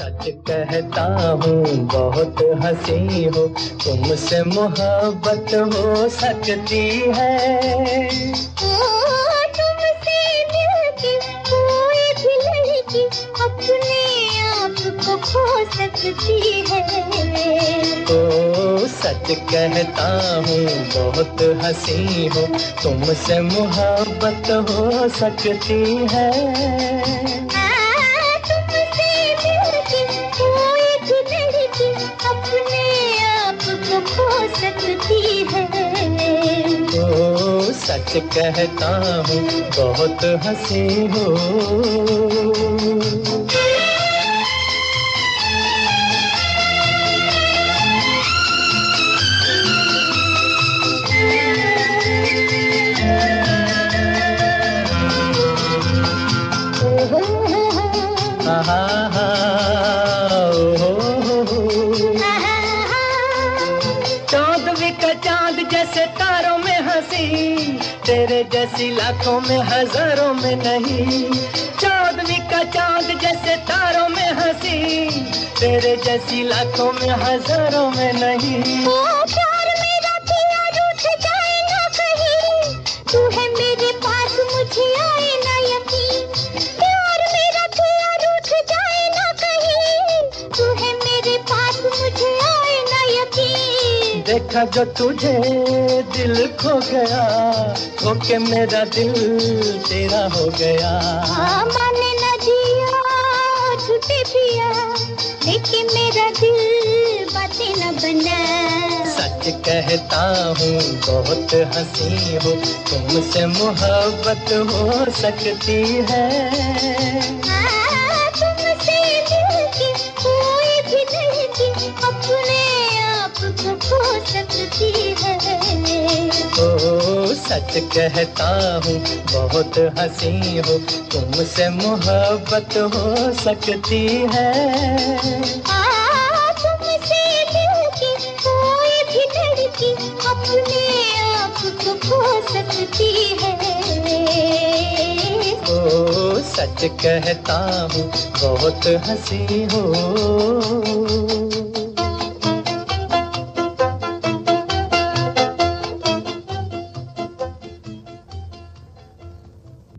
सच कहता हूँ बहुत हंसी हो, तुमसे मोहब्बत हो सकती है। तुमसे मिलके कोई भी लड़की अपने आप को खो सकती है। ओ सच कहता हूँ बहुत हंसी हो, तुमसे मोहब्बत हो सकती है। ओ सच कहता हूँ बहुत हंसी हो। चांदवी का चांद जैसे तारों में हंसी, तेरे जैसी लाखों में हजारों में नहीं। चांदवी का चांद जैसे तारों में हंसी, तेरे जैसी लाखों में हजारों में नहीं। प्यार मेरा पिया रूठ जाए ना कहीं, तू है मेरे पास मुझे आए ना यकीन। प्यार मेरा पिया रूठ जाए ना कहीं, तू है मेरे पास मुझे आए ना यकीन। देखा जो तुझे दिल खो गया, खो के मेरा दिल तेरा हो गया। मैंने न जिया झूठे पिया, लेकिन मेरा दिल बातें न बना। सच कहता हूँ बहुत हंसी हो, तुमसे मोहब्बत हो सकती है। तुमसे मिलके कोई भी लड़की अपने आप को खो सकती है। ओ सच कहता हूँ बहुत हंसी हो, तुमसे मोहब्बत हो सकती है। तुमसे मिलके कोई भी लड़की अपने आप को खो सकती है। ओ सच कहता हूँ बहुत हंसी हो।